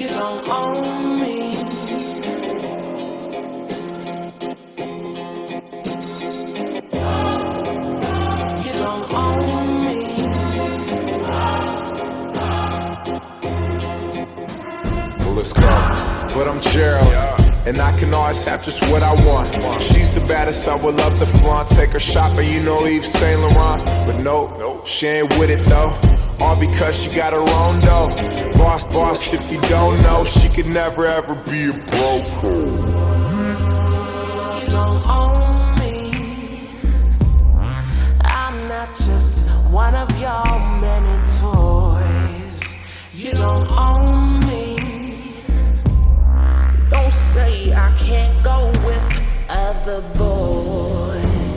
You don't own me. You don't own me. Well, let's go. But I'm Gerald, and I can always have just what I want. She's the baddest, I would love to flaunt. Take her shopping, you know Yves Saint Laurent. But nope, she ain't with it though. All because she got her own dough. Boss, if you don't know, she could never ever be a broke. You don't own me. I'm not just one of your many toys. You don't own me. Don't say I can't go with other boys.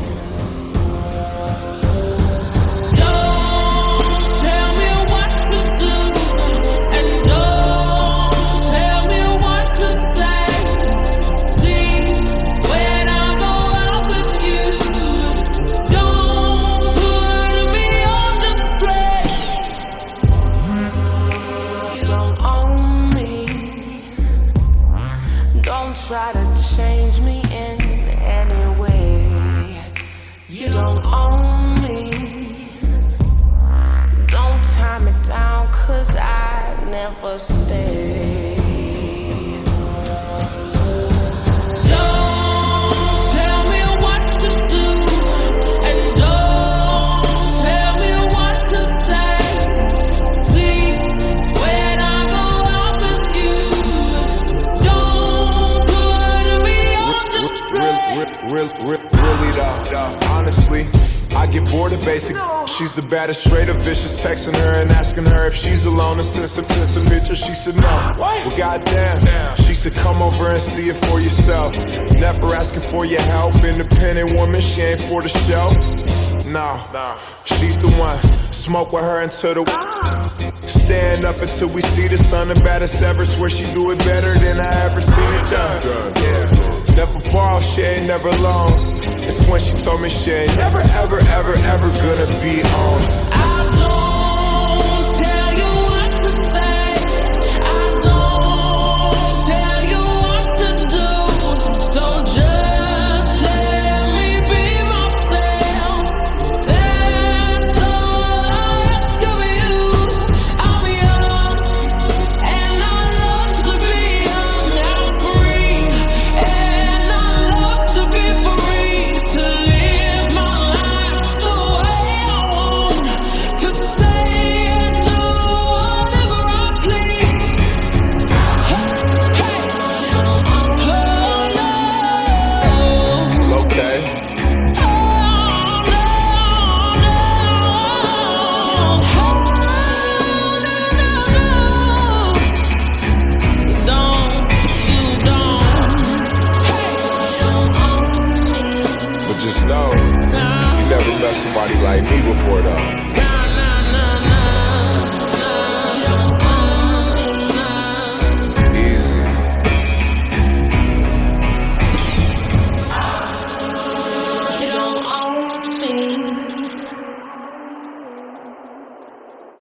Try to change me in any way. You don't own me. Don't tie me down, 'cause I never stay. Really though, honestly, I get bored of basic. She's the baddest, straight up vicious. Texting her and asking her if she's alone and send some pictures. She said no. Well, goddamn, she said come over and see it for yourself. Never asking for your help. Independent woman, she ain't for the shelf. No, she's the one. Smoke with her until the stand up until we see the sun. The baddest ever. Swear she do it better than I ever seen it done. Yeah. Never borrow, she ain't never alone. It's when she told me she ain't never, ever, ever, ever gonna be on. I don't tell you what to say. I don't tell you what to do. So just let me be myself. That's all I ask of you. I'm young and I love to be young. I'm free and I love to be free. To live my life the way I want. To say and do whatever I please. Hey, oh no. Okay. But just know, you never met somebody like me before though.